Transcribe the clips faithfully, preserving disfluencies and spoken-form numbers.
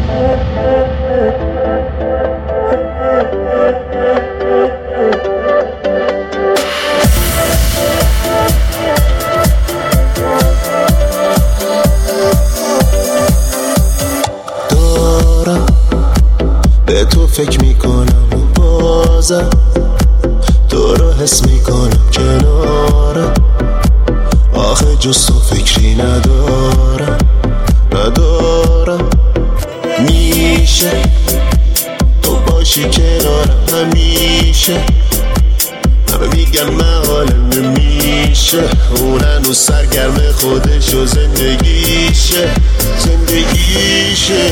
به تو فکر میکنم و بازم تو رو حس میکنم کنارم، آخه جز تو فکری ندارم ندارم. میشه تو باشی کنارم همیشه، همه میگن من حالم نمیشه، اون هنوز سرگرم خودش و زندگیشه زندگیشه.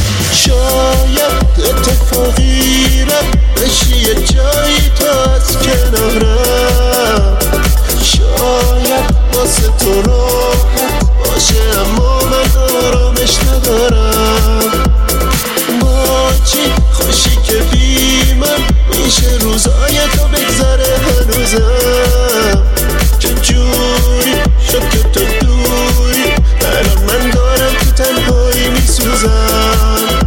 شاید اتفاقی رد بشی یه جایی تا از کنارم، شاید واسه تو راحت باشه اما من آرامش ندارم. با چی خوشی که بی من میشه روزای تو بگذره هنوزم، چه جوری شد که تو دوری الان من دارم تو تنهایی میسوزم.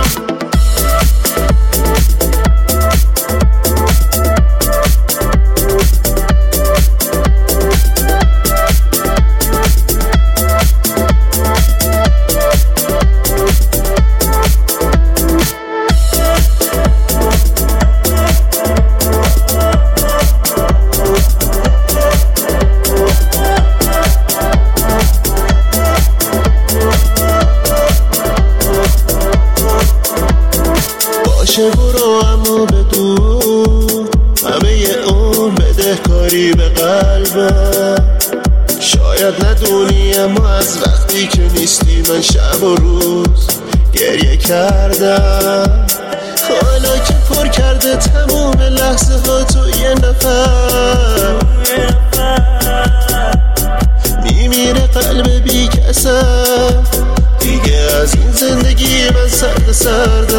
باشه برو اما بدون همه اون بدهکاری به قلبم، شاید ندونی اما از وقتی که نیستی من شب و روز گریه کردم. حالا که پر کرده تموم لحظه ها تو یه نفر، میمیره قلب بی کسم دیگه از این زندگی من سرد سرد.